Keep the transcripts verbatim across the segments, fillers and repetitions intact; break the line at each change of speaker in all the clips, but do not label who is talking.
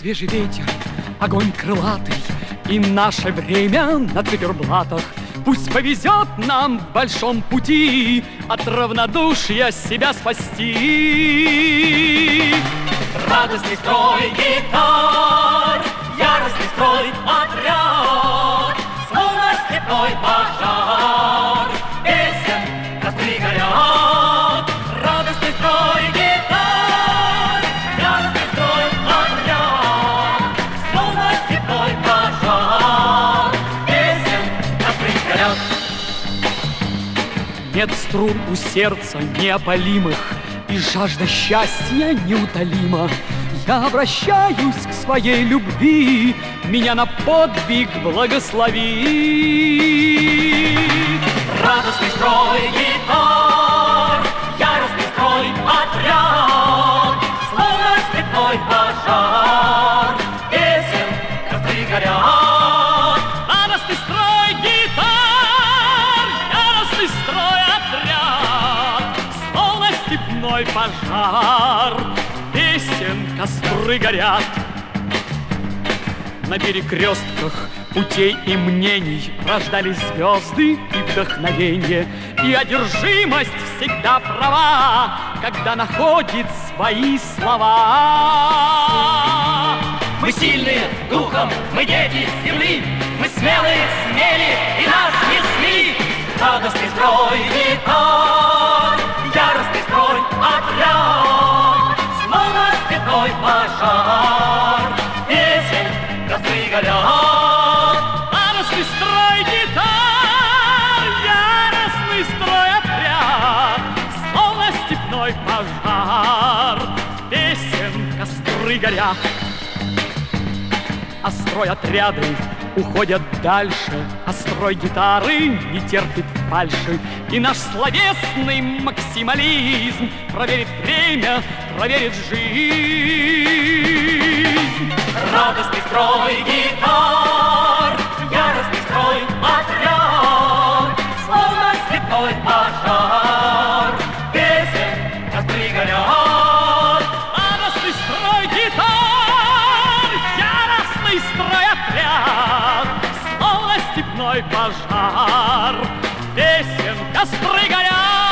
свежий ветер, огонь крылатый, и наше время на циферблатах. Пусть повезет нам в большом пути от равнодушия себя спасти.
Радостный строй гитар, яростный строй отряд, словно степной пожар, песен костры горят. Радостный строй гитар, яростный строй отряд, словно степной пожар, песен костры горят.
Нет струн у сердца неопалимых, и жажда счастья неутолима. Я обращаюсь к своей любви, меня на подвиг благослови.
Радостный строй гитар, яростный строй отряд, словно степной пожар, песен костры горят.
Радостный строй гитар, яростный строй отряд, словно степной пожар, песен костры горят. На перекрестках путей и мнений рождались звезды и вдохновенье, и одержимость всегда права, когда находит свои слова.
Мы сильные духом, мы дети земли, мы смелые, смели и нас не смели. Радостный строй гитар, яростный строй отряд, словно степной пожар, песен костры горят.
Радостный строй гитар, яростный строй отряд, словно степной пожар, песен костры горят. А строй отряды уходят дальше, а строй гитары не терпит фальши. И наш словесный максимализм проверит время, проверит жизнь.
Радостный строй гитар, яростный строй отряд, словно степной пожар, песен костры горят.
Радостный строй гитар, яростный строй отряд, словно степной пожар, песен костры горят.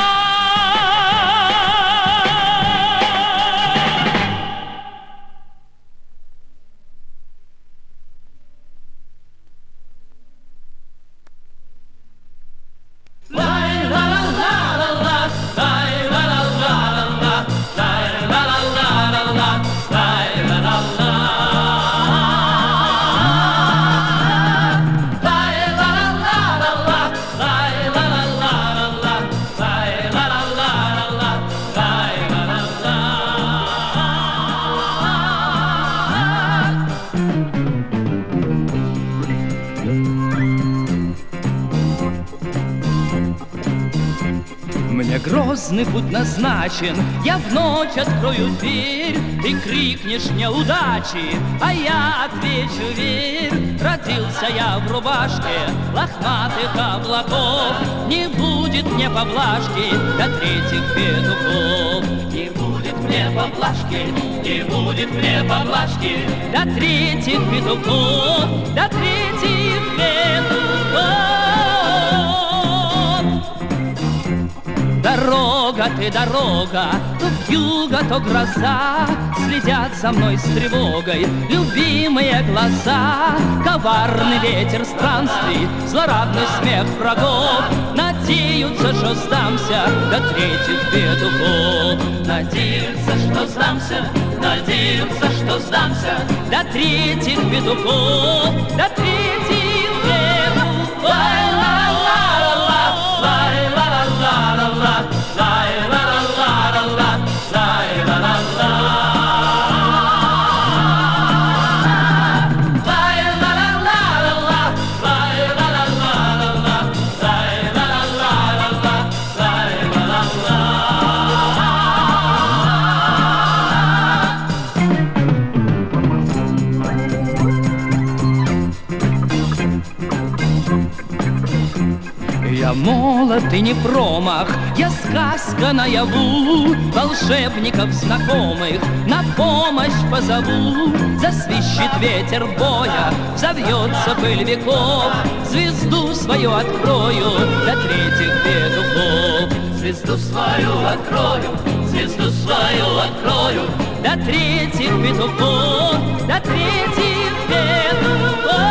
Мне грозный путь назначен, я в ночь открою дверь. Ты крикнешь неудачи, а я отвечу верь. Родился я в рубашке лохматых облаков, не будет мне поблажки до третьих петухов.
Не будет мне поблажки, не будет мне поблажки
до третьих петухов, до третьих петухов. Дорога ты, дорога, то вьюга, то гроза, следят за мной с тревогой любимые глаза. Коварный ветер странствий, злорадный смех врагов надеются, что сдамся до третьих петухов.
Надеются, что сдамся, надеются, что сдамся
до третьих петухов, до третьих петухов. Я молод и не промах, я сказка наяву, волшебников знакомых на помощь позову. Засвищет ветер боя, взовьется пыль веков, звезду свою открою до третьих петухов.
Звезду свою открою, звезду свою открою
до третьих петухов, до третьих петухов.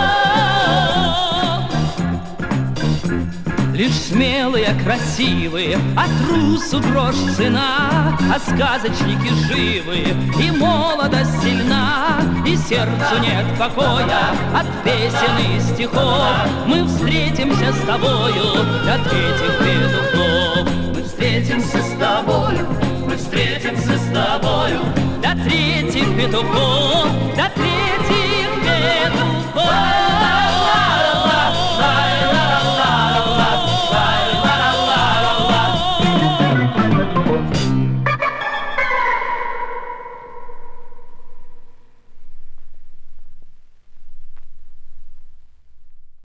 Лишь смелые, красивые, а трусу грош цена, а сказочники живы, и молодость сильна, и сердцу нет покоя от песен и стихов. Мы встретимся с тобою до третьих петухов.
Мы встретимся с тобою, мы встретимся с тобою
до третьих петухов.